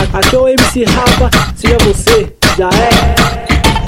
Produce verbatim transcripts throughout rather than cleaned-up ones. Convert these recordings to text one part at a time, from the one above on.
Aqui é o M C Rafa, seja você, já é.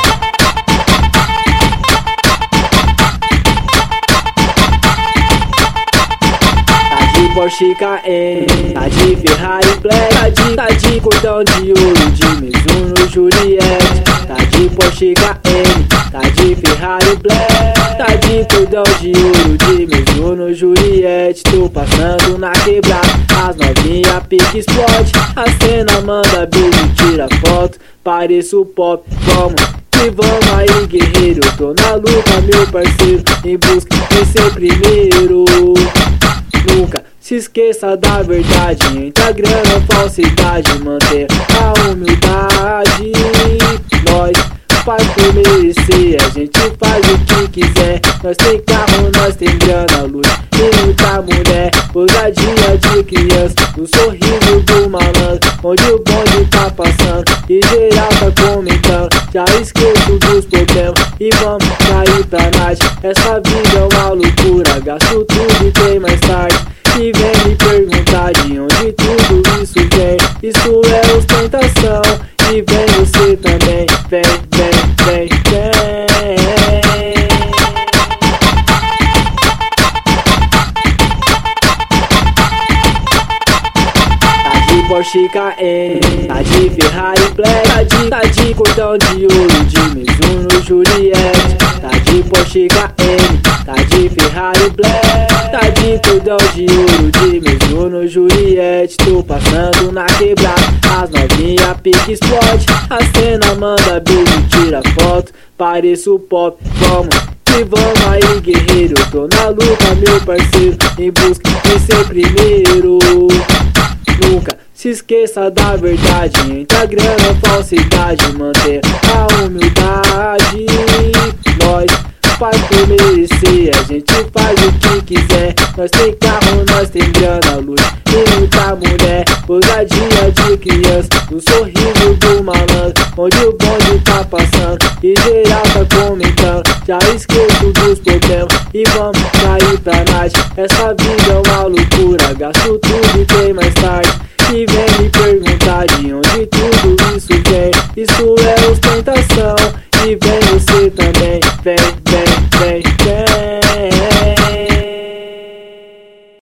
Porsche K N, tá de Ferrari Black, tá de, tá de cordão de ouro de Mizuno Juliette, tá de Porsche K N, tá de Ferrari Black, tá de cordão de ouro de Mizuno Juliette. Tô passando na quebrada, as novinha pique explode, a cena manda beijo, tira foto, pareço pop. Vamos que vamos aí, guerreiro, tô na luta, meu parceiro, em busca de ser primeiro. Nunca se esqueça da verdade, entre a grana, falsidade, manter a humildade. Nós faz por merecer, a gente faz o que quiser. Nós tem carro, nós tem grana, luz e muita mulher. Ousadia de criança, o sorriso do malandro, onde o bonde tá passando e geral tá comentando. Já esqueço dos problemas e vamos sair pra night. Essa vida é uma loucura, gasto tudo e tem mais tarde. E vem me perguntar de onde tudo isso vem. Isso é ostentação. E vem você também. Vem, vem, vem, vem. Tá de Porsche K N, tá de Ferrari Black, tá de, tá de cordão de ouro de Mizuno Juliette, tá de Porsche K N, tá de Ferrari Black, tá de cordão de ouro de Mizuno Juliette. Tô passando na quebrada, as novinha pique explode, a cena manda beijo, tira foto, pareço pop. Vamos que vamos aí, guerreiro, tô na luta, meu parceiro, em busca de ser primeiro. Nunca se esqueça da verdade, entre a grana, falsidade, manter a humildade. Nós faz por merecer, a gente faz o que quiser. Nós tem carro, nós tem grana, luz e muita mulher. Ousadia de criança, o sorriso do malandro, onde o bonde tá passando e geral tá comentando. Já esqueço dos problemas e vamos sair pra night. Essa vida é uma loucura, gasto tudo e tem mais tarde. E vem me perguntar de onde tudo isso vem. Isso é ostentação. E vem você também, vem.